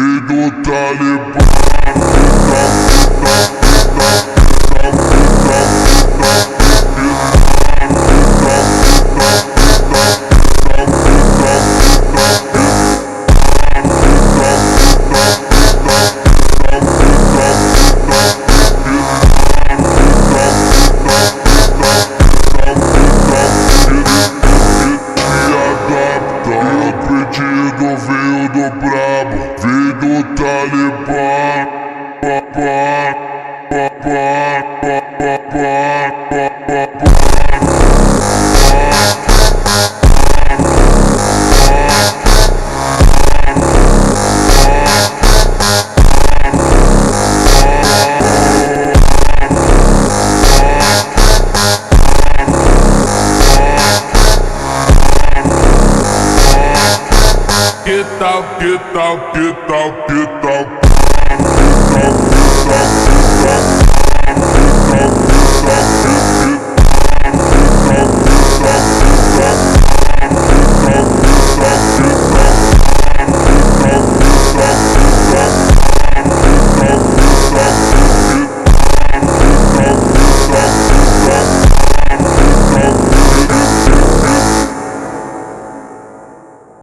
Veio do Talibã. Veio do brabo, veio do Talibã. Que tal, que tal, que tal, que tal?